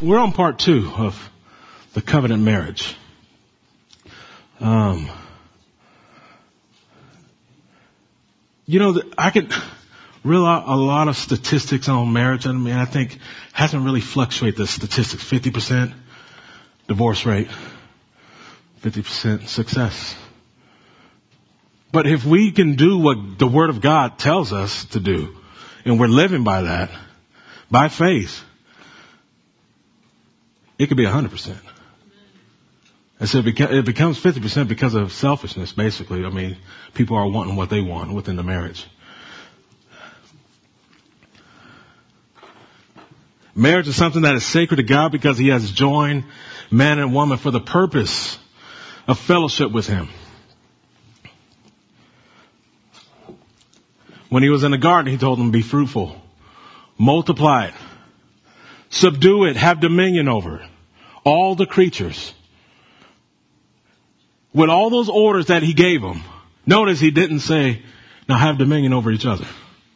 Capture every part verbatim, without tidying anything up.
we're on part two of the covenant marriage. Um, you know, I could reel out a lot of statistics on marriage. I mean, I think hasn't really fluctuated the statistics. fifty percent divorce rate, fifty percent success. But if we can do what the Word of God tells us to do, and we're living by that, by faith, it could be one hundred percent. And so it becomes fifty percent because of selfishness, basically. I mean, people are wanting what they want within the marriage. Marriage is something that is sacred to God because He has joined man and woman for the purpose of fellowship with Him. When He was in the garden, He told them, be fruitful, multiply it, subdue it, have dominion over it, all the creatures. With all those orders that He gave them, notice He didn't say, now have dominion over each other.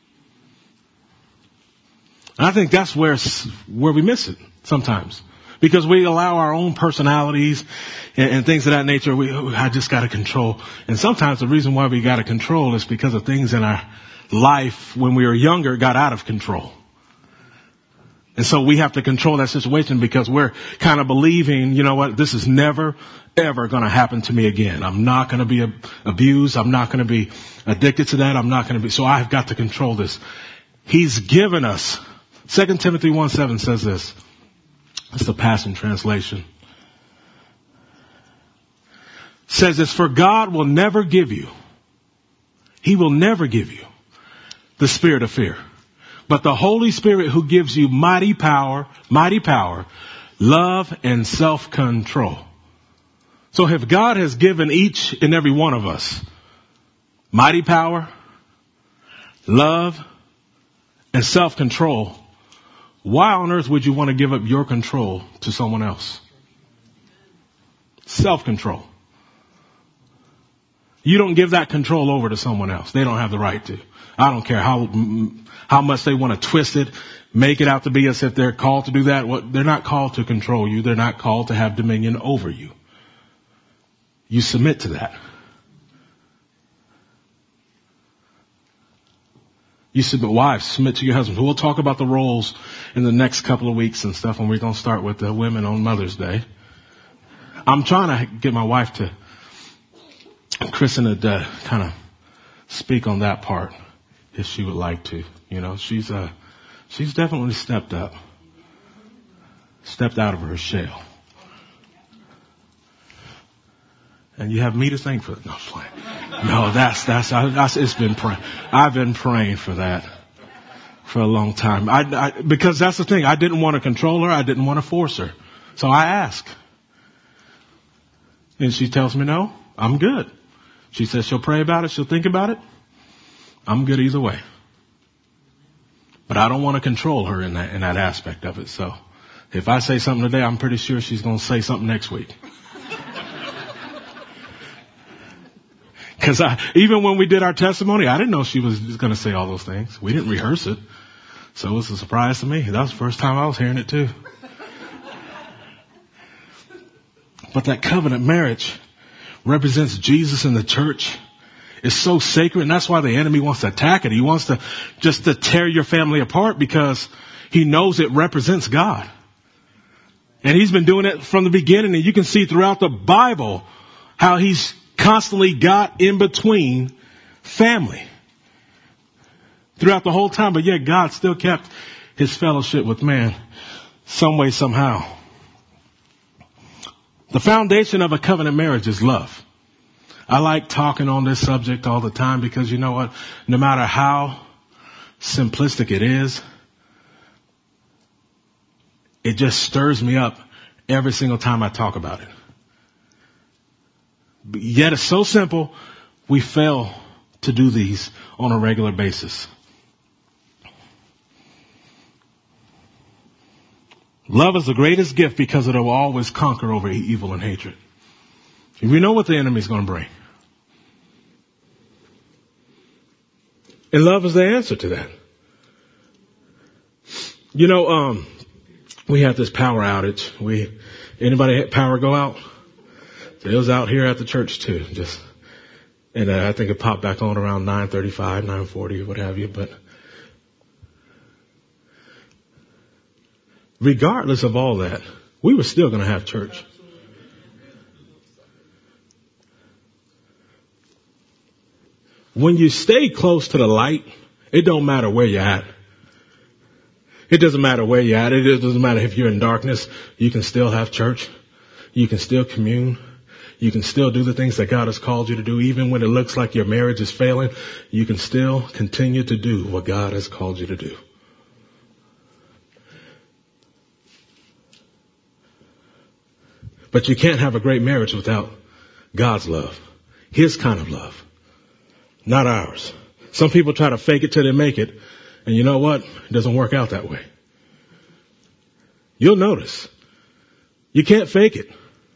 And I think that's where, where we miss it sometimes. Because we allow our own personalities and, and things of that nature. We, I just got to control. And sometimes the reason why we got to control is because of things in our life when we were younger got out of control. And so we have to control that situation because we're kind of believing, you know what, this is never, ever going to happen to me again. I'm not going to be abused. I'm not going to be addicted to that. I'm not going to be. So I've got to control this. He's given us. Second Timothy one seven says this. It's the Passion Translation. Says this, for God will never give you. He will never give you the spirit of fear. But the Holy Spirit who gives you mighty power, mighty power, love and self-control. So if God has given each and every one of us mighty power, love, and self-control, why on earth would you want to give up your control to someone else? Self-control. You don't give that control over to someone else. They don't have the right to. I don't care how how much they want to twist it, make it out to be as if they're called to do that. What, they're not called to control you. They're not called to have dominion over you. You submit to that. You submit, wives, submit to your husbands. We'll talk about the roles in the next couple of weeks and stuff, and we're going to start with the women on Mother's Day. I'm trying to get my wife to, Kristen, to uh, kind of speak on that part if she would like to. You know, she's uh, she's definitely stepped up, stepped out of her shell. And you have me to thank for it. No, I'm playing. No, that's, that's, I, that's, it's been praying. I've been praying for that for a long time. I, I, because that's the thing. I didn't want to control her. I didn't want to force her. So I ask. And she tells me, no, I'm good. She says she'll pray about it. She'll think about it. I'm good either way. But I don't want to control her in that, in that aspect of it. So if I say something today, I'm pretty sure she's going to say something next week. Because I, even when we did our testimony, I didn't know she was going to say all those things. We didn't rehearse it. So it was a surprise to me. That was the first time I was hearing it too. But that covenant marriage represents Jesus and the church. It's so sacred, and that's why the enemy wants to attack it. He wants to just to tear your family apart because he knows it represents God. And he's been doing it from the beginning, and you can see throughout the Bible how he's constantly got in between family throughout the whole time. But yet God still kept his fellowship with man some way, somehow. The foundation of a covenant marriage is love. I like talking on this subject all the time because you know what? No matter how simplistic it is, it just stirs me up every single time I talk about it. But yet it's so simple, we fail to do these on a regular basis. Love is the greatest gift because it will always conquer over evil and hatred. We know what the enemy is going to bring. And love is the answer to that. You know, um, we had this power outage. We, anybody had power go out? So it was out here at the church too. Just, and uh, I think it popped back on around nine thirty-five, nine forty, what have you. But regardless of all that, we were still going to have church. When you stay close to the light, it don't matter where you're at. It doesn't matter where you're at. It doesn't matter if you're in darkness. You can still have church. You can still commune. You can still do the things that God has called you to do. Even when it looks like your marriage is failing, you can still continue to do what God has called you to do. But you can't have a great marriage without God's love. His kind of love. Not ours. Some people try to fake it till they make it. And you know what? It doesn't work out that way. You'll notice. You can't fake it.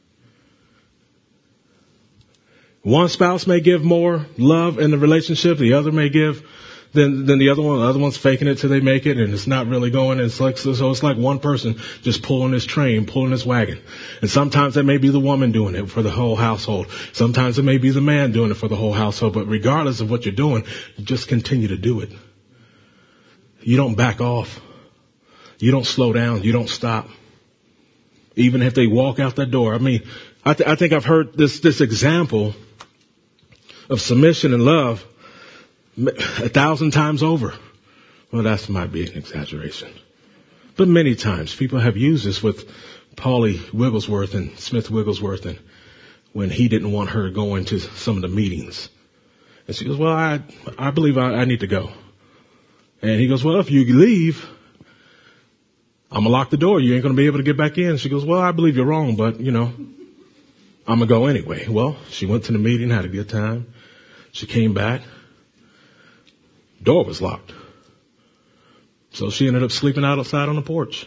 One spouse may give more love in the relationship. The other may give than, than the other one. The other one's faking it till they make it, and it's not really going. It's like, so it's like one person just pulling this train, pulling this wagon. And sometimes it may be the woman doing it for the whole household. Sometimes it may be the man doing it for the whole household. But regardless of what you're doing, you just continue to do it. You don't back off. You don't slow down. You don't stop. Even if they walk out that door. I mean, I, th- I think I've heard this, this example of submission and love a thousand times over. Well, that might be an exaggeration. But many times people have used this with Paulie Wigglesworth and Smith Wigglesworth, and when he didn't want her going to some of the meetings. And she goes, well, I, I believe I, I need to go. And he goes, well, if you leave, I'm going to lock the door. You ain't going to be able to get back in. She goes, well, I believe you're wrong, but, you know, I'm going to go anyway. Well, she went to the meeting, had a good time. She came back. Door was locked. So she ended up sleeping outside on the porch.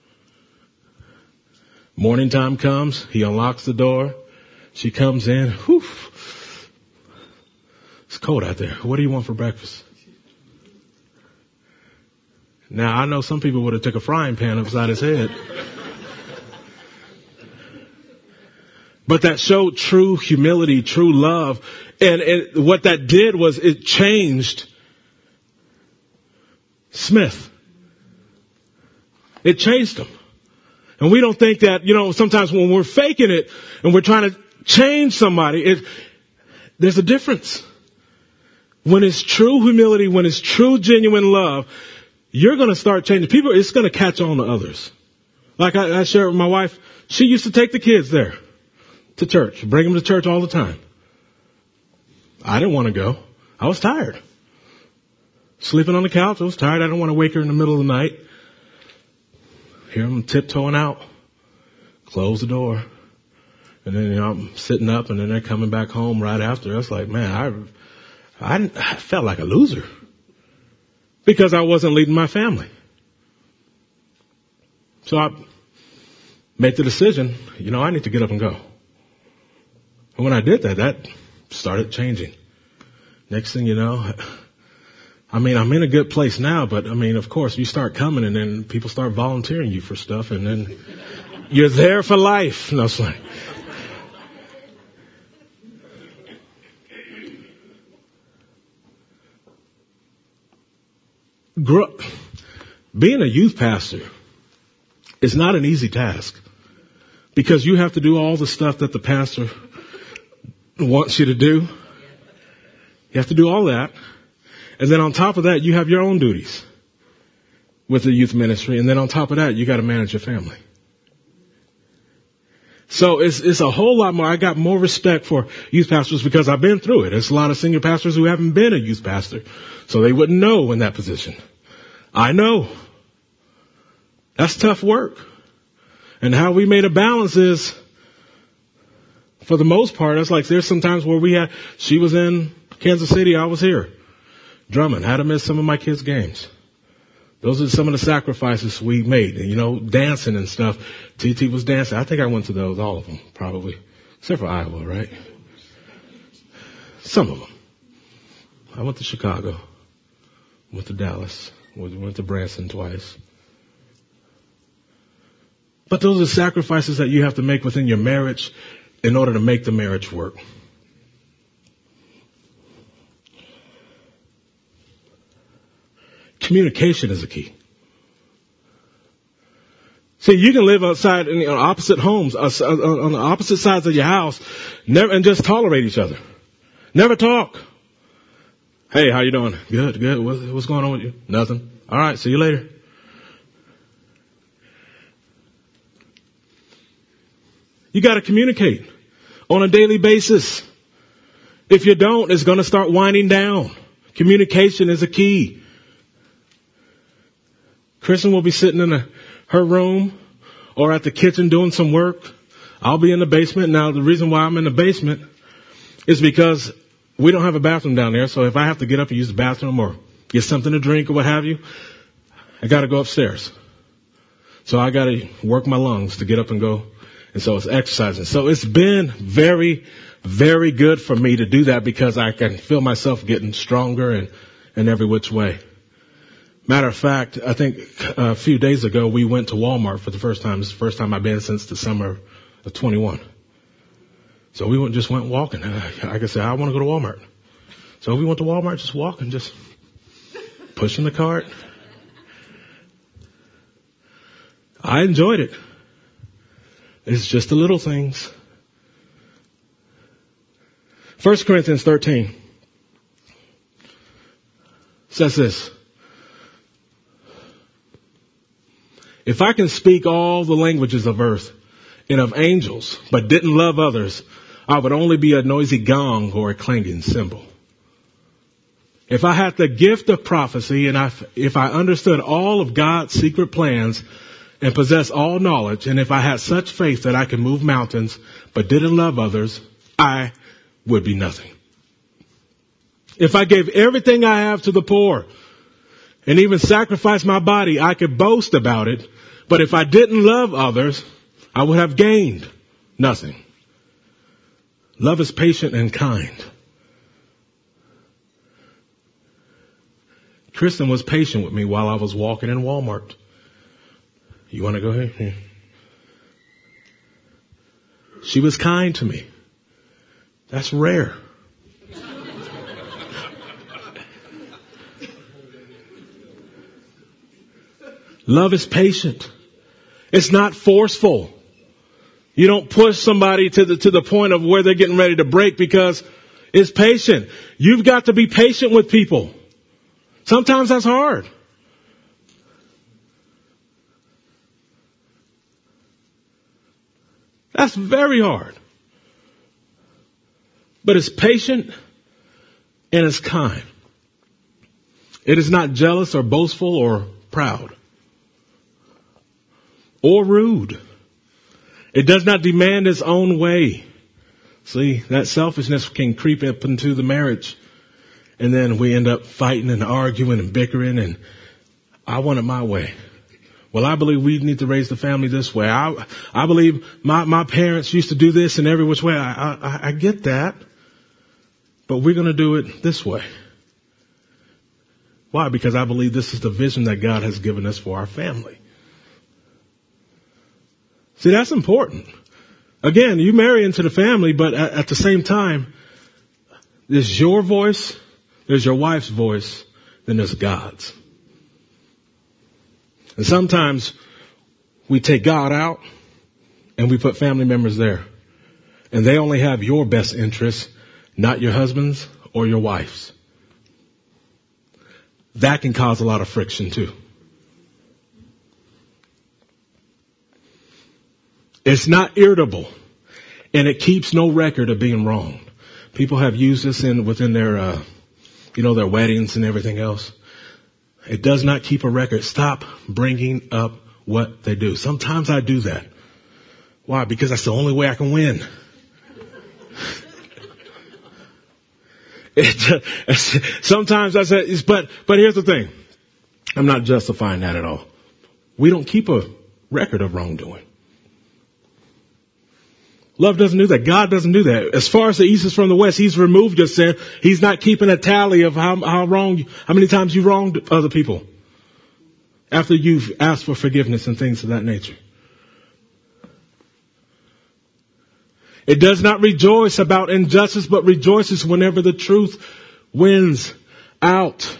Morning time comes. He unlocks the door. She comes in. Whew. It's cold out there. What do you want for breakfast? Now, I know some people would have took a frying pan upside his head. But that showed true humility, true love. And it, what that did was it changed Smith. It changed him. And we don't think that, you know, sometimes when we're faking it and we're trying to change somebody, it, there's a difference. When it's true humility, when it's true genuine love, you're going to start changing people. It's going to catch on to others. Like I, I shared with my wife, she used to take the kids there to church, bring them to church all the time. I didn't want to go. I was tired. Sleeping on the couch. I was tired. I didn't want to wake her in the middle of the night. Hear them tiptoeing out. Close the door. And then, you know, I'm sitting up and then they're coming back home right after. I was like, man, I, I, I felt like a loser. Because I wasn't leading my family. So I made the decision, you know, I need to get up and go. And when I did that, that started changing. Next thing you know, I mean, I'm in a good place now, but I mean, of course, you start coming and then people start volunteering you for stuff and then you're there for life. No, it's like, grow, being a youth pastor is not an easy task because you have to do all the stuff that the pastor wants you to do. You have to do all that. And then on top of that, you have your own duties with the youth ministry. And then on top of that, you got to manage your family. So it's, it's a whole lot more. I got more respect for youth pastors because I've been through it. There's a lot of senior pastors who haven't been a youth pastor. So they wouldn't know in that position. I know. That's tough work. And how we made a balance is, for the most part, it's like there's some times where we had, she was in Kansas City, I was here. Drummond, had to miss some of my kids' games. Those are some of the sacrifices we made. You know, dancing and stuff. T T was dancing. I think I went to those, all of them, probably. Except for Iowa, right? Some of them. I went to Chicago. Went to Dallas. Went to Branson twice. But those are sacrifices that you have to make within your marriage in order to make the marriage work. Communication is a key. See, you can live outside in opposite homes, on the opposite sides of your house, never, and just tolerate each other. Never talk. Hey, how you doing? Good, good. What's, what's going on with you? Nothing. All right, see you later. You got to communicate on a daily basis. If you don't, it's going to start winding down. Communication is a key. Kristen will be sitting in a, her room or at the kitchen doing some work. I'll be in the basement. Now, the reason why I'm in the basement is because we don't have a bathroom down there. So if I have to get up and use the bathroom or get something to drink or what have you, I got to go upstairs. So I got to work my lungs to get up and go. And so it's exercising. So it's been very, very good for me to do that because I can feel myself getting stronger and in every which way. Matter of fact, I think a few days ago we went to Walmart for the first time. It's the first time I've been since the summer of twenty-one. So we went, just went walking. Like I said, I want to go to Walmart. So we went to Walmart, just walking, just pushing the cart. I enjoyed it. It's just the little things. First Corinthians thirteen says this. If I can speak all the languages of earth and of angels, but didn't love others, I would only be a noisy gong or a clanging cymbal. If I had the gift of prophecy and I, if I understood all of God's secret plans and possessed all knowledge, and if I had such faith that I could move mountains, but didn't love others, I would be nothing. If I gave everything I have to the poor and even sacrificed my body, I could boast about it. But if I didn't love others, I would have gained nothing. Love is patient and kind. Kristen was patient with me while I was walking in Walmart. You want to go ahead? Yeah. She was kind to me. That's rare. Love is patient. It's not forceful. You don't push somebody to the, to the point of where they're getting ready to break because it's patient. You've got to be patient with people. Sometimes that's hard. That's very hard. But it's patient and it's kind. It is not jealous or boastful or proud or rude. It does not demand its own way. See, that selfishness can creep up into the marriage. And then we end up fighting and arguing and bickering and I want it my way. Well, I believe we need to raise the family this way. I, I believe my, my parents used to do this in every which way. I, I, I get that. But we're going to do it this way. Why? Because I believe this is the vision that God has given us for our family. See, that's important. Again, you marry into the family, but at, at the same time, there's your voice, there's your wife's voice, then there's God's. And sometimes we take God out and we put family members there. And they only have your best interests, not your husband's or your wife's. That can cause a lot of friction too. It's not irritable, and it keeps no record of being wrong. People have used this in within their, uh, you know, their weddings and everything else. It does not keep a record. Stop bringing up what they do. Sometimes I do that. Why? Because that's the only way I can win. It, uh, sometimes I say, but but here's the thing. I'm not justifying that at all. We don't keep a record of wrongdoing. Love doesn't do that. God doesn't do that. As far as the east is from the west, He's removed your sin. He's not keeping a tally of how, how wrong, how many times you wronged other people after you've asked for forgiveness and things of that nature. It does not rejoice about injustice, but rejoices whenever the truth wins out.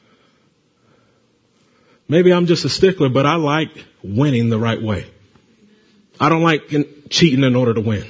Maybe I'm just a stickler, but I like winning the right way. I don't like cheating in order to win.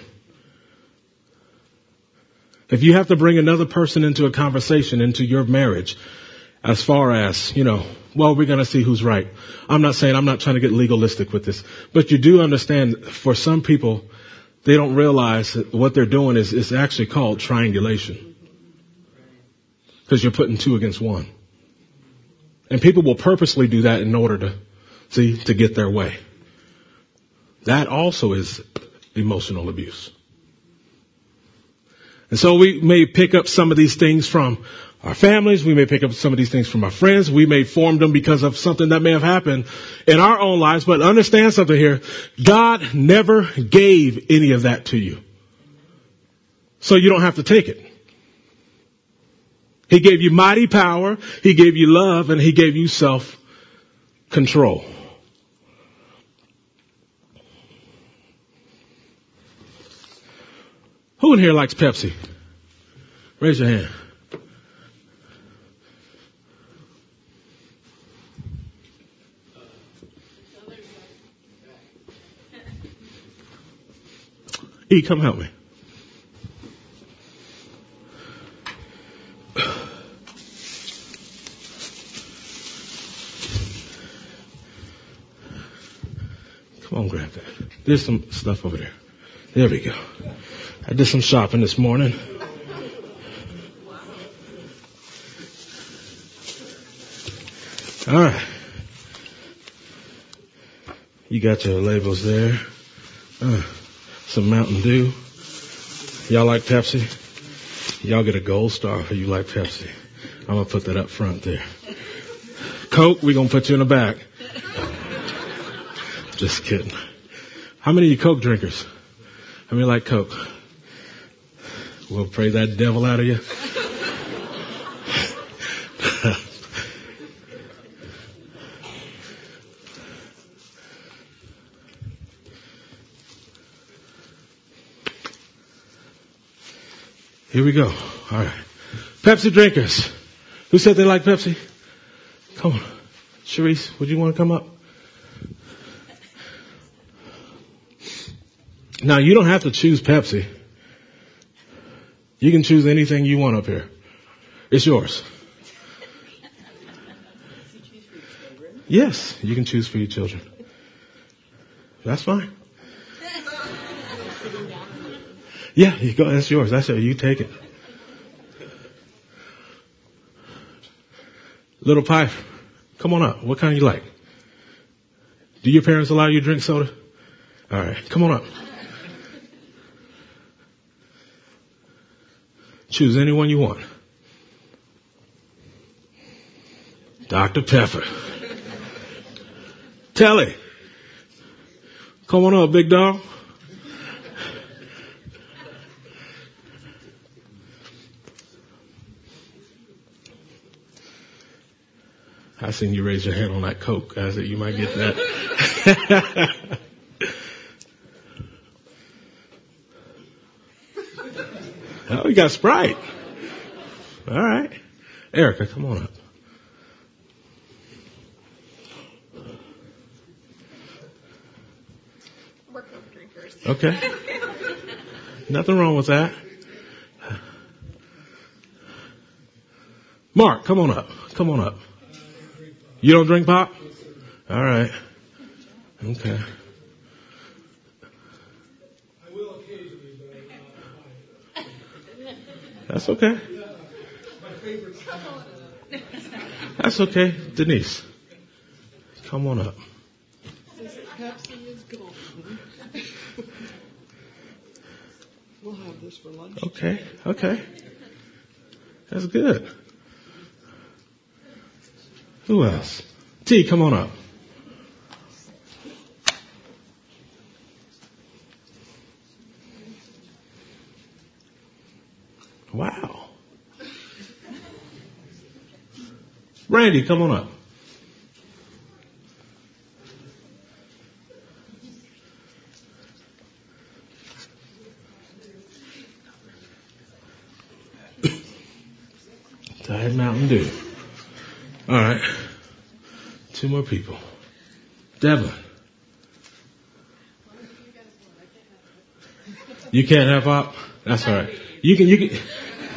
If you have to bring another person into a conversation, into your marriage, as far as, you know, well, we're going to see who's right. I'm not saying, I'm not trying to get legalistic with this, but you do understand for some people, they don't realize that what they're doing is, is actually called triangulation. Because you're putting two against one. And people will purposely do that in order to, see, to get their way. That also is emotional abuse. And so we may pick up some of these things from our families. We may pick up some of these things from our friends. We may form them because of something that may have happened in our own lives. But understand something here. God never gave any of that to you. So you don't have to take it. He gave you mighty power. He gave you love, and he gave you self-control. Who in here likes Pepsi? Raise your hand. E, come help me. Come on, grab that. There's some stuff over there. There we go. I did some shopping this morning. All right. You got your labels there. Uh, some Mountain Dew. Y'all like Pepsi? Y'all get a gold star if you like Pepsi. I'm going to put that up front there. Coke, we're going to put you in the back. Just kidding. How many of you Coke drinkers? How many like Coke? We'll pray that devil out of you. Here we go. All right. Pepsi drinkers. Who said they like Pepsi? Come on. Sharice, would you want to come up? Now, you don't have to choose Pepsi. You can choose anything you want up here. It's yours. Yes, you can choose for your children. That's fine. Yeah, you go. That's yours. That's it. You take it. Little Pipe, come on up. What kind you like? Do your parents allow you to drink soda? All right, come on up. Choose anyone you want. Doctor Pepper. Telly. Come on up, big dog. I seen you raise your hand on that Coke. I said you might get that. Oh, you got Sprite. All right. Erica, come on up. We're Coke drinkers. Okay. Nothing wrong with that. Mark, come on up. Come on up. You don't drink pop? All right. Okay. I will occasionally, but I That's okay. my favorite. That's okay. Denise, come on up. Pepsi is golden. We'll have this for lunch. Okay. Okay. That's good. Who else? T, come on up. Wow. Randy, come on up. Diet Mountain Dew. All right. Two more people. Devlin. You can't have up? That's all right. You can, you can,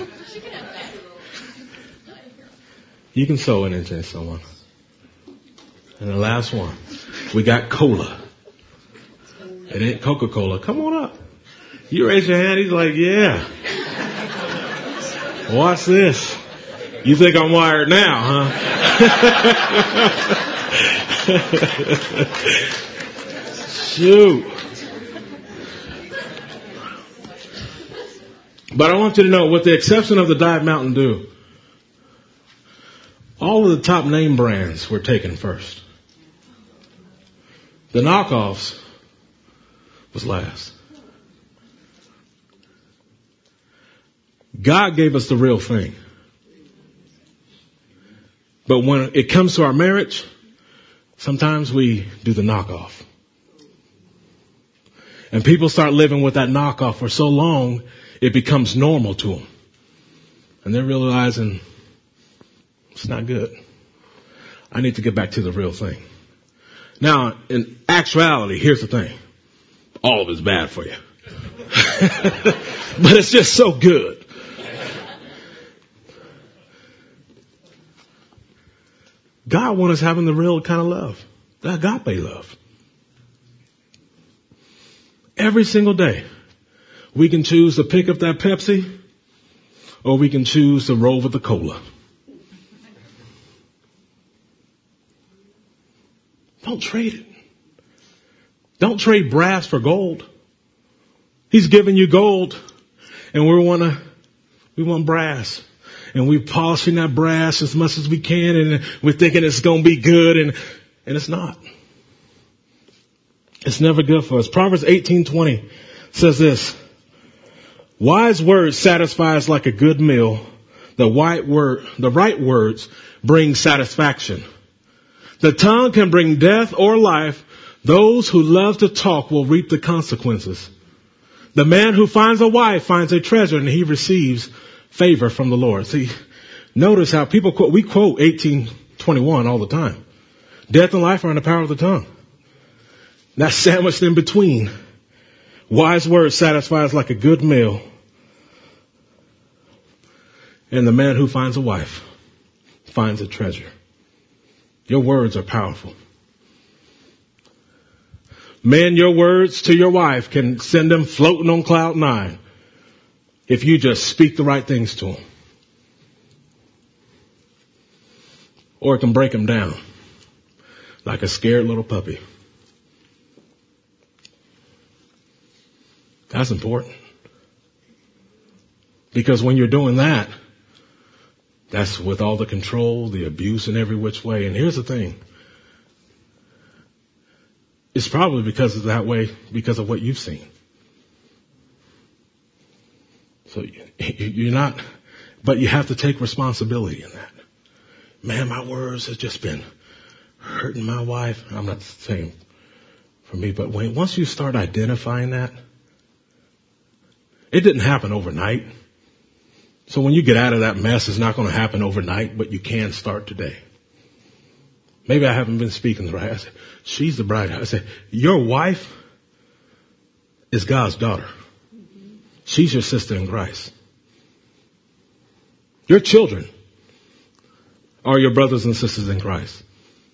you can sew it into someone. And the last one, we got cola. It ain't Coca-Cola. Come on up. You raise your hand. He's like, yeah. Watch this. You think I'm wired now, huh? Shoot. But I want you to know, with the exception of the Diet Mountain Dew, all of the top name brands were taken first. The knockoffs was last. God gave us the real thing. But when it comes to our marriage, sometimes we do the knockoff. And people start living with that knockoff for so long, it becomes normal to them. And they're realizing it's not good. I need to get back to the real thing. Now, in actuality, here's the thing. All of it's bad for you. But it's just so good. God wants us having the real kind of love. The agape love. Every single day, we can choose to pick up that Pepsi, or we can choose to roll with the cola. Don't trade it. Don't trade brass for gold. He's giving you gold, and we want to, we want brass. And we're polishing that brass as much as we can, and we're thinking it's going to be good, and, and it's not. It's never good for us. Proverbs eighteen twenty says this: wise words satisfies like a good meal. The right word, the right words bring satisfaction. The tongue can bring death or life. Those who love to talk will reap the consequences. The man who finds a wife finds a treasure, and he receives favor from the Lord. See, notice how people quote, we quote eighteen twenty-one all the time. Death and life are in the power of the tongue. That's sandwiched in between. Wise words satisfies like a good meal. And the man who finds a wife finds a treasure. Your words are powerful. Man, your words to your wife can send them floating on cloud nine if you just speak the right things to them. Or it can break them down like a scared little puppy. That's important. Because when you're doing that, that's with all the control, the abuse in every which way. And here's the thing. It's probably because of that way, because of what you've seen. So you're not, but you have to take responsibility in that. Man, my words have just been hurting my wife. I'm not saying for me, but when, once you start identifying that, it didn't happen overnight. So when you get out of that mess, it's not going to happen overnight, but you can start today. Maybe I haven't been speaking the right. I said, she's the bride. I said, your wife is God's daughter. She's your sister in Christ. Your children are your brothers and sisters in Christ.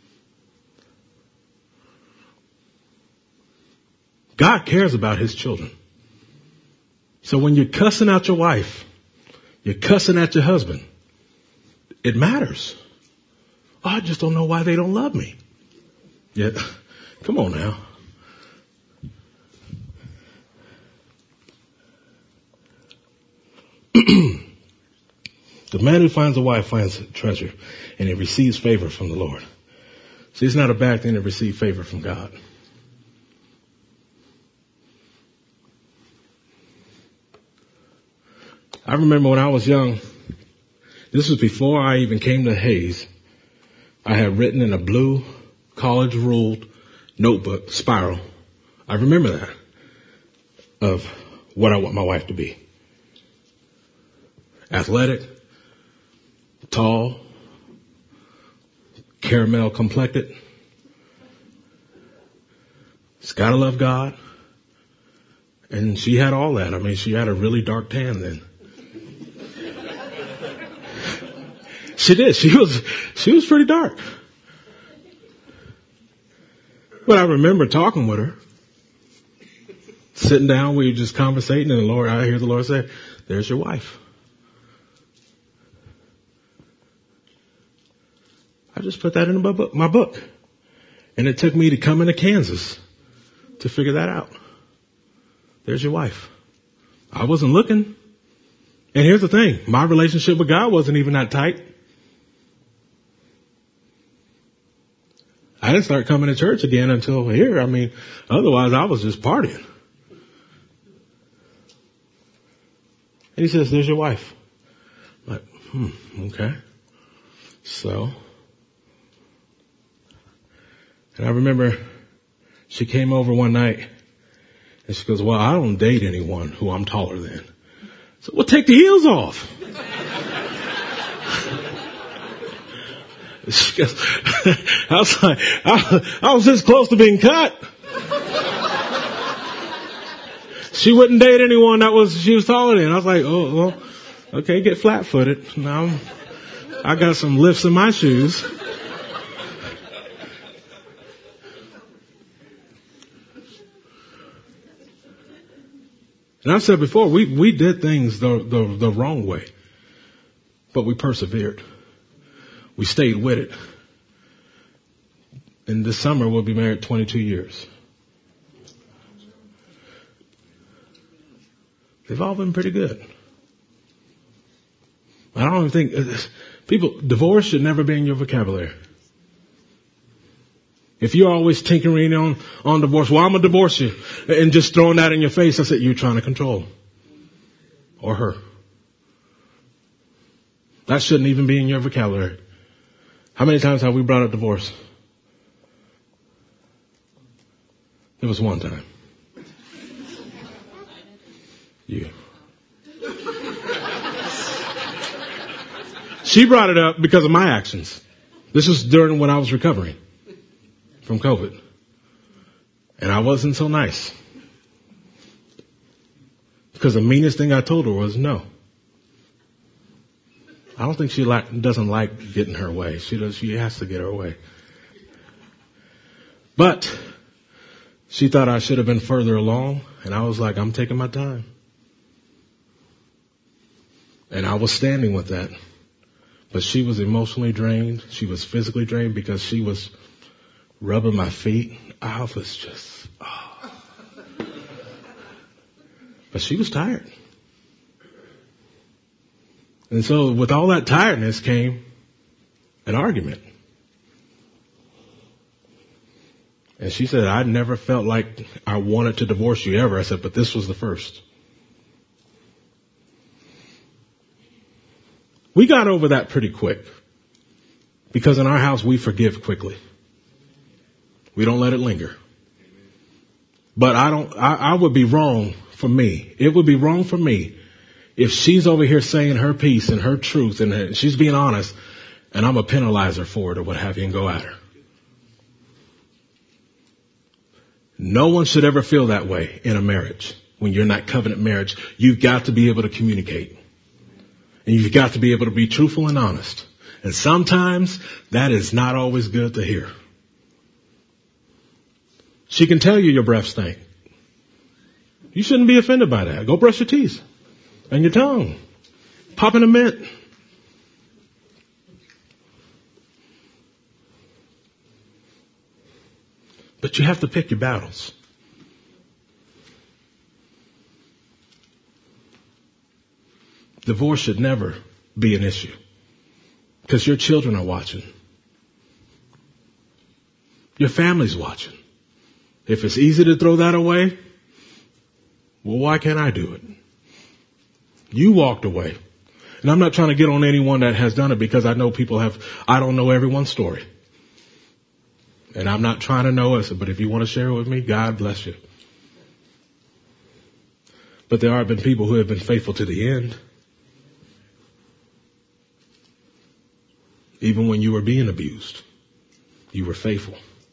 God cares about his children. So when you're cussing out your wife, you're cussing at your husband, it matters. Oh, I just don't know why they don't love me. Yeah, come on now. The man who finds a wife finds a treasure, and he receives favor from the Lord. See, it's not a bad thing to receive favor from God. I remember when I was young, this was before I even came to Hayes, I had written in a blue college ruled notebook spiral. I remember that, of what I want my wife to be. Athletic, tall, caramel complected. She's got to love God. And she had all that. I mean, she had a really dark tan then. She did. She was, she was pretty dark. But I remember talking with her. Sitting down, we were just conversating, and the Lord, I hear the Lord say, there's your wife. I just put that in my book, my book. And it took me to come into Kansas to figure that out. There's your wife. I wasn't looking. And here's the thing. My relationship with God wasn't even that tight. I didn't start coming to church again until here. I mean, otherwise I was just partying. And he says, there's your wife. I'm like, hmm, okay. So, and I remember she came over one night and she goes, well, I don't date anyone who I'm taller than. So, well, take the heels off. She goes, I was like, I, I was this close to being cut. She wouldn't date anyone that was, she was taller than. I was like, oh, well, okay, get flat footed. Now I'm, I got some lifts in my shoes. And I've said before, we, we did things the, the, the wrong way, but we persevered. We stayed with it. And this summer we'll be married twenty-two years. They've all been pretty good. I don't even think, people, divorce should never be in your vocabulary. If you're always tinkering on, on divorce, well, I'm going to divorce you, and just throwing that in your face, I said, you're trying to control him or her. That shouldn't even be in your vocabulary. How many times have we brought up divorce? It was one time. You. She brought it up because of my actions. This was during when I was recovering from COVID. And I wasn't so nice. Because the meanest thing I told her was no. I don't think she like, doesn't like getting her way. She does. She has to get her way. But she thought I should have been further along. And I was like, I'm taking my time. And I was standing with that. But she was emotionally drained. She was physically drained because she was rubbing my feet. I was just, oh. But she was tired. And so with all that tiredness came an argument. And she said, I never felt like I wanted to divorce you ever. I said, but this was the first. We got over that pretty quick because in our house, we forgive quickly. We don't let it linger. But I don't, I, I would be wrong for me. It would be wrong for me if she's over here saying her piece and her truth and her, she's being honest and I'm a penalizer for it or what have you and go at her. No one should ever feel that way in a marriage. When you're in that covenant marriage, you've got to be able to communicate. And you've got to be able to be truthful and honest. And sometimes that is not always good to hear. She can tell you your breath stink. You shouldn't be offended by that. Go brush your teeth and your tongue. Pop in a mint. But you have to pick your battles. Divorce should never be an issue because your children are watching. Your family's watching. If it's easy to throw that away, well, why can't I do it? You walked away. And I'm not trying to get on anyone that has done it because I know people have, I don't know everyone's story. And I'm not trying to know us, but if you want to share it with me, God bless you. But there have been people who have been faithful to the end. Even when you were being abused, you were faithful.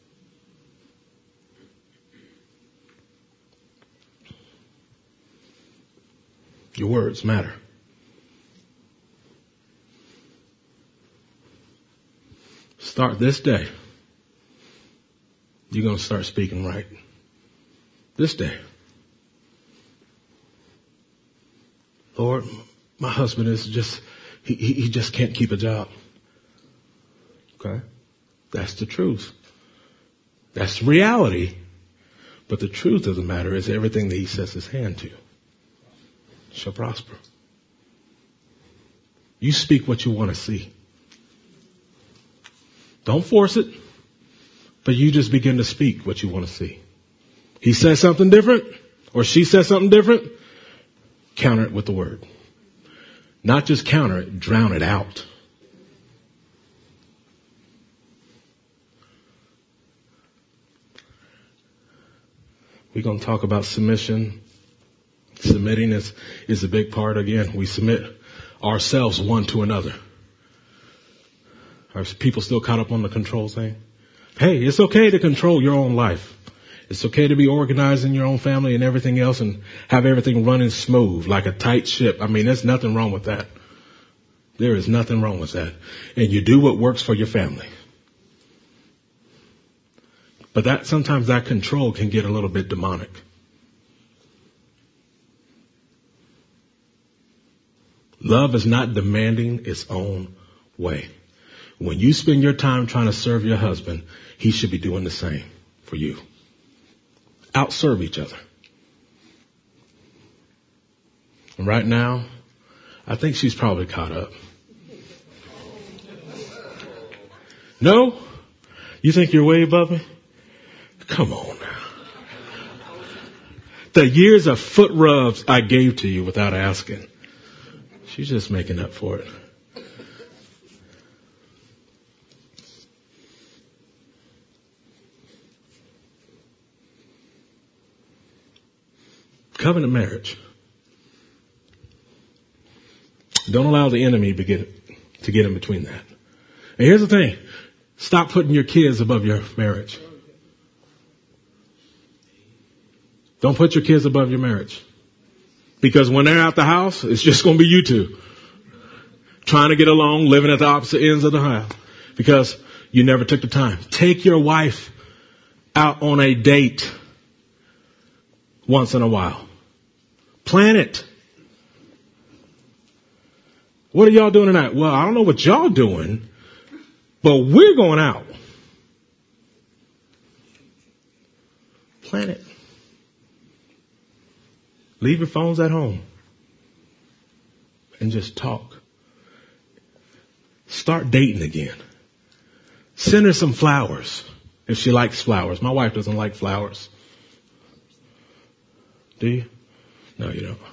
Your words matter. Start this day. You're going to start speaking right. This day. Lord, my husband is just, he, he, he just can't keep a job. Okay? That's the truth. That's the reality. But the truth of the matter is everything that he sets his hand to shall prosper. You speak what you want to see. Don't force it, but you just begin to speak what you want to see. He says something different, or she says something different, counter it with the word. Not just counter it, drown it out. We're going to talk about submission. Submitting is, is a big part. Again, we submit ourselves one to another. Are people still caught up on the control thing? Hey, it's okay to control your own life. It's okay to be organized in your own family and everything else and have everything running smooth like a tight ship. I mean, there's nothing wrong with that. There is nothing wrong with that. And you do what works for your family. But that sometimes that control can get a little bit demonic. Love is not demanding its own way. When you spend your time trying to serve your husband, he should be doing the same for you. Outserve each other. And right now, I think she's probably caught up. No? You think you're way above me? Come on now. The years of foot rubs I gave to you without asking. She's just making up for it. Covenant marriage. Don't allow the enemy to get, to get in between that. And here's the thing. Stop putting your kids above your marriage. Don't put your kids above your marriage. Because when they're out the house, it's just going to be you two. Trying to get along, living at the opposite ends of the house. Because you never took the time. Take your wife out on a date once in a while. Plan it. What are y'all doing tonight? Well, I don't know what y'all doing, but we're going out. Plan it. Leave your phones at home and just talk. Start dating again. Send her some flowers if she likes flowers. My wife doesn't like flowers. Do you? No, you don't.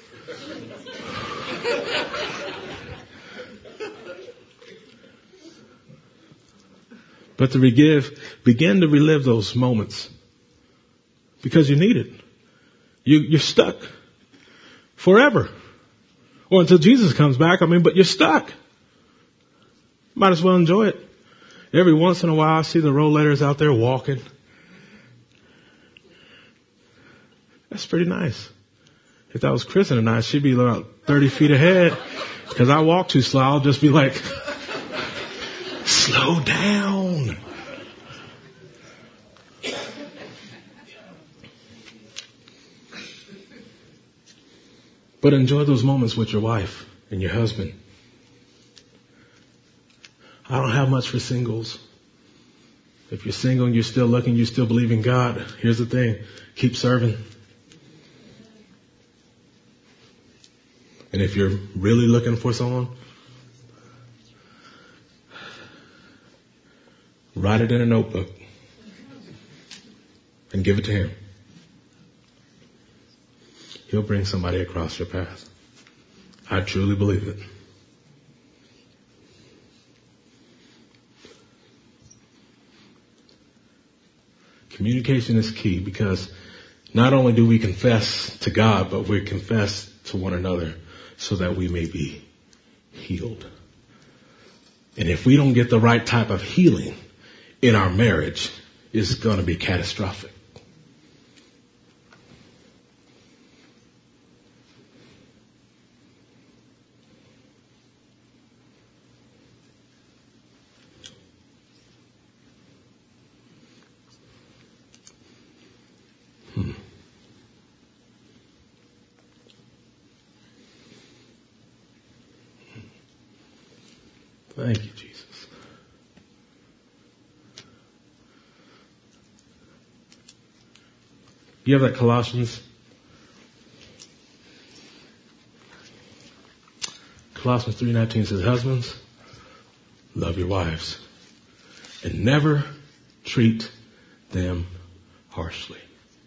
But to forgive, begin to relive those moments because you need it. You, you're stuck forever. Or until Jesus comes back, I mean, but you're stuck. Might as well enjoy it. Every once in a while, I see the roll letters out there walking. That's pretty nice. If that was Kristen and I, she'd be about thirty feet ahead. Because I walk too slow, I'll just be like, slow down. But enjoy those moments with your wife and your husband. I don't have much for singles. If you're single and you're still looking, you still believe in God, here's the thing. Keep serving. And if you're really looking for someone, write it in a notebook and give it to him. He'll bring somebody across your path. I truly believe it. Communication is key because not only do we confess to God, but we confess to one another so that we may be healed. And if we don't get the right type of healing in our marriage, it's going to be catastrophic. Hmm. Thank you, Jesus. You have that Colossians? Colossians three nineteen says, husbands, love your wives and never treat them harshly.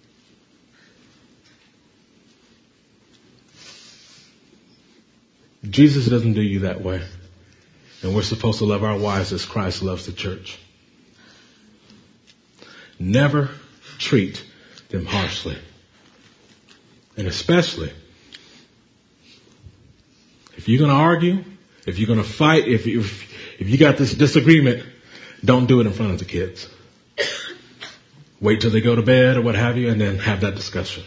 Jesus doesn't do you that way. And we're supposed to love our wives as Christ loves the church. Never treat them harshly. And especially, if you're going to argue, if you're going to fight, if you, if you got this disagreement, don't do it in front of the kids. Wait till they go to bed or what have you, and then have that discussion.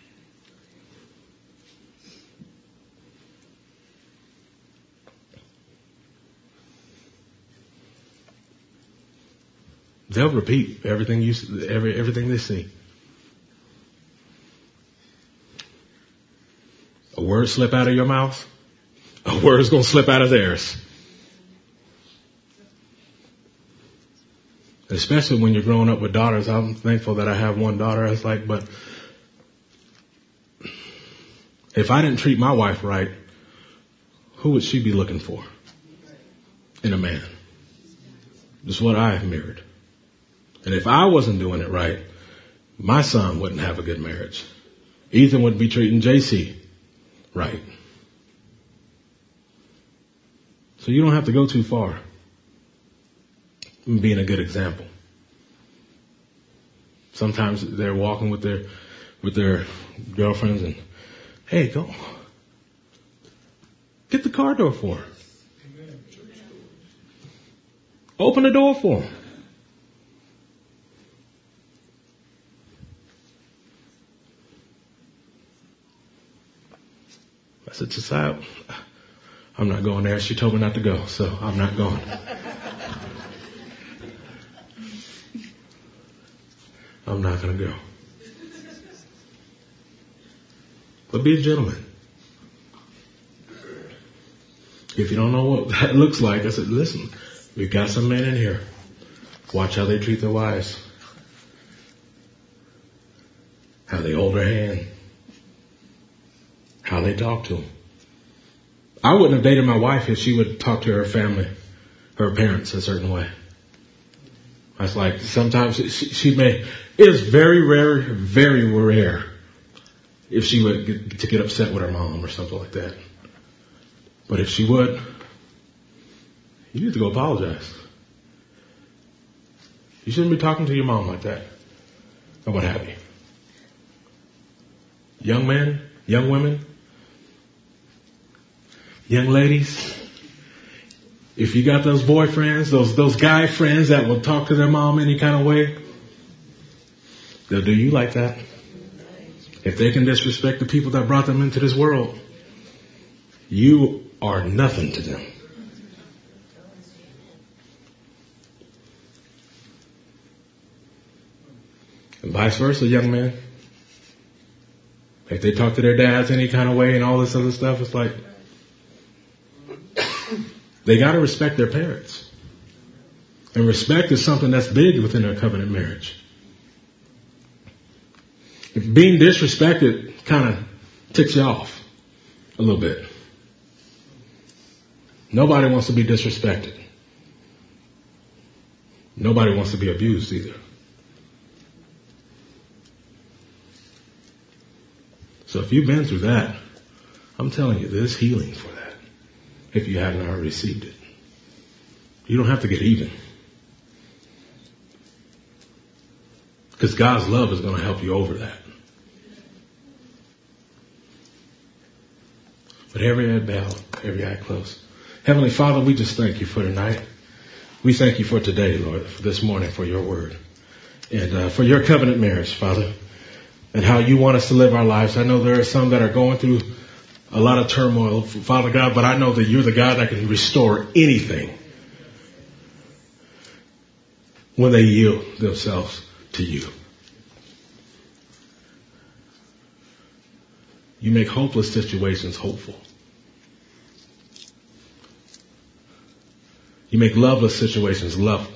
They'll repeat everything you, every, everything they see. A word slip out of your mouth, a word's going to slip out of theirs. Especially when you're growing up with daughters. I'm thankful that I have one daughter. It's like, but if I didn't treat my wife right, who would she be looking for in a man? This is what I have mirrored. And if I wasn't doing it right, my son wouldn't have a good marriage. Ethan wouldn't be treating J C right. So you don't have to go too far in being a good example. Sometimes they're walking with their with their girlfriends and, hey, go get the car door for her. Open the door for them. I said, Josiah, I'm not going there. She told me not to go, so I'm not going. I'm not going to go. But be a gentleman. If you don't know what that looks like, I said, listen, we've got some men in here. Watch how they treat their wives. How they hold their hand. How they talk to them. I wouldn't have dated my wife if she would talk to her family, her parents a certain way. I was like, sometimes she, she may, it is very rare, very rare if she would get, to get upset with her mom or something like that. But if she would, you need to go apologize. You shouldn't be talking to your mom like that. Or what have you. Young men, young women, young ladies, if you got those boyfriends, those those guy friends that will talk to their mom any kind of way, they'll do you like that. If they can disrespect the people that brought them into this world, you are nothing to them. And vice versa, young men. If they talk to their dads any kind of way and all this other stuff, it's like, they got to respect their parents. And respect is something that's big within a covenant marriage. If being disrespected kind of ticks you off a little bit. Nobody wants to be disrespected. Nobody wants to be abused either. So if you've been through that, I'm telling you, there's healing for that. If you haven't already received it. You don't have to get even. Because God's love is going to help you over that. But every head bowed, every eye closed. Heavenly Father, we just thank you for tonight. We thank you for today, Lord, for this morning, for your word. And uh, for your covenant marriage, Father, and how you want us to live our lives. I know there are some that are going through a lot of turmoil, Father God, but I know that you're the God that can restore anything when they yield themselves to you. You make hopeless situations hopeful. You make loveless situations lovable.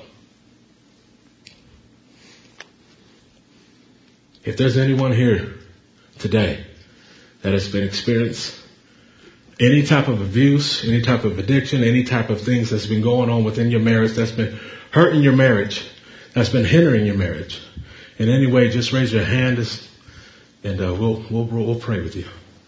If there's anyone here today that has been experienced any type of abuse, any type of addiction, any type of things that's been going on within your marriage, that's been hurting your marriage, that's been hindering your marriage, in any way, just raise your hand and uh, we'll, we'll, we'll pray with you.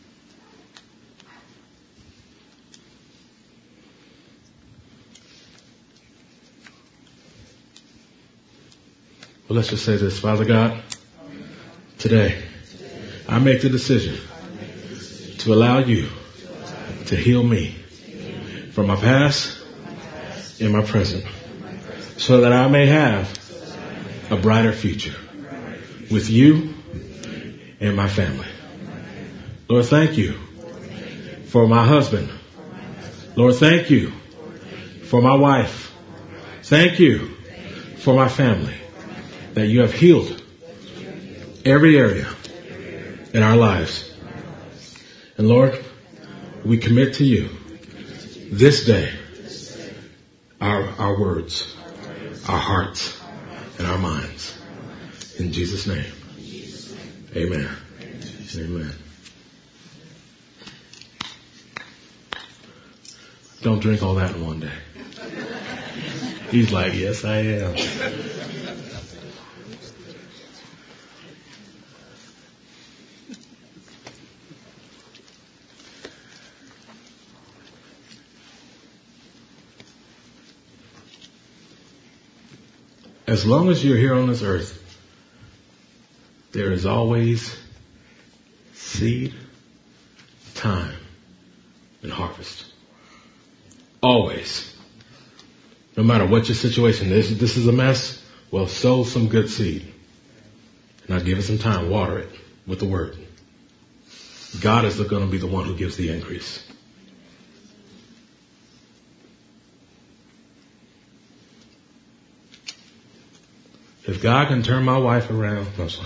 Well, let's just say this. Father God, today I make the decision to allow you to heal me from my past and my present so that I may have a brighter future with you and my family. Lord, thank you for my husband. Lord, thank you for my wife. Thank you for my family, that you have healed every area in our lives. And Lord, we commit to you this day our, our words, our hearts, and our minds. In Jesus' name, amen. Amen. Don't drink all that in one day. He's like, yes, I am. As long as you're here on this earth, there is always seed, time, and harvest. Always. No matter what your situation is, this is a mess, well, sow some good seed. And I'll give it some time, water it with the word. God is going to be the one who gives the increase. If God can turn my wife around, no, sorry.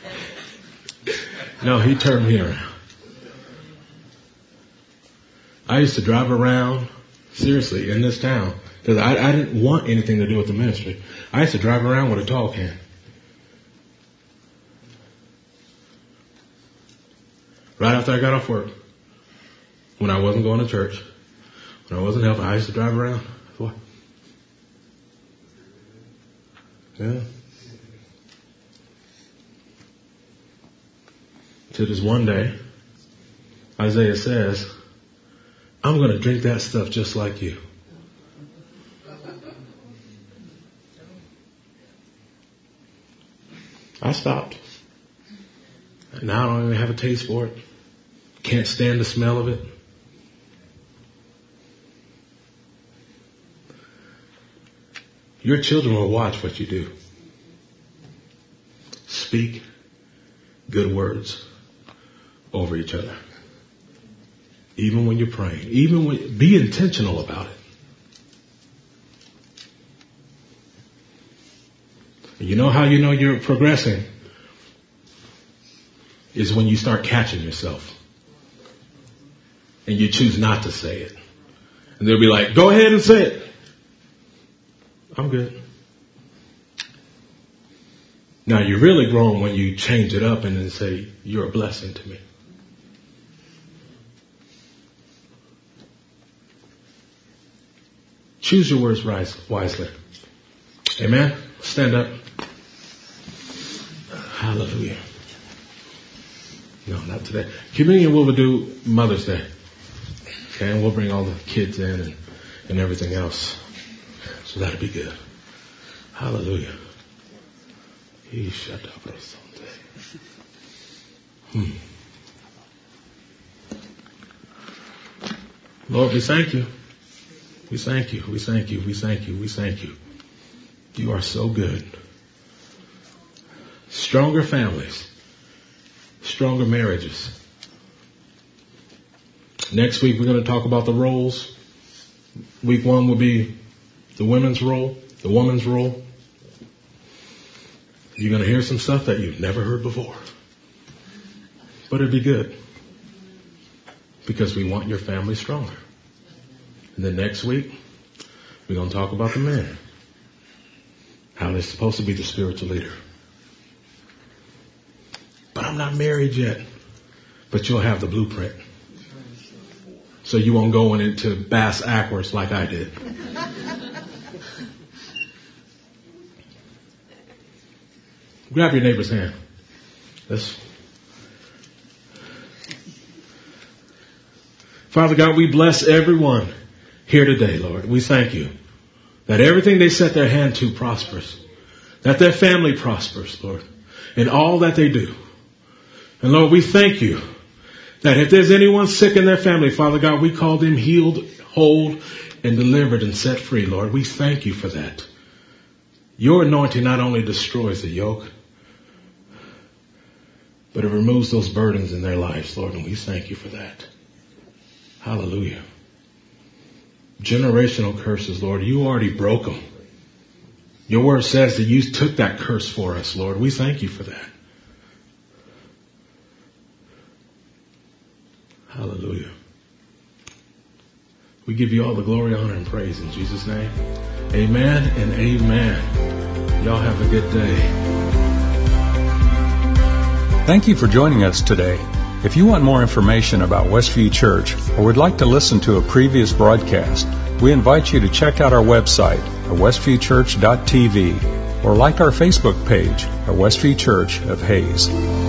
No, he turned me around. I used to drive around, seriously, in this town, because I, I didn't want anything to do with the ministry. I used to drive around with a tall can. Right after I got off work, when I wasn't going to church, when I wasn't helping, I used to drive around. What? Yeah. Till this one day, Isaiah says, I'm going to drink that stuff just like you. I stopped. Now I don't even have a taste for it. Can't stand the smell of it. Your children will watch what you do. Speak good words over each other. Even when you're praying. Even when, be intentional about it. And you know how you know you're progressing? Is when you start catching yourself. And you choose not to say it. And they'll be like, go ahead and say it. I'm good. Now you're really growing when you change it up and then say, you're a blessing to me. Choose your words wisely. Amen. Stand up. Hallelujah. No, not today. Communion we will do Mother's Day. Okay, and we'll bring all the kids in and, and everything else. So that'll be good. Hallelujah. He shut up for something. Hmm. Lord, we thank you We thank you. We thank you. We thank you. We thank you. You are so good. Stronger families. Stronger marriages. Next week we're going to talk about the roles. Week one will be the women's role, the woman's role. You're going to hear some stuff that you've never heard before. But it'll be good. Because we want your family stronger. And then next week, we're going to talk about the men. How they're supposed to be the spiritual leader. But I'm not married yet. But you'll have the blueprint. So you won't go into bass backwards like I did. Grab your neighbor's hand. Let's. Father God, we bless everyone here today, Lord. We thank you that everything they set their hand to prospers. That their family prospers, Lord, in all that they do. And Lord, we thank you that if there's anyone sick in their family, Father God, we call them healed, whole, and delivered and set free, Lord. We thank you for that. Your anointing not only destroys the yoke, but it removes those burdens in their lives, Lord, and we thank you for that. Hallelujah. Generational curses, Lord, you already broke them. Your word says that you took that curse for us, Lord. We thank you for that. Hallelujah. We give you all the glory, honor, and praise in Jesus' name. Amen and amen. Y'all have a good day. Thank you for joining us today. If you want more information about Westview Church or would like to listen to a previous broadcast, we invite you to check out our website at westview church dot t v or like our Facebook page at Westview Church of Hayes.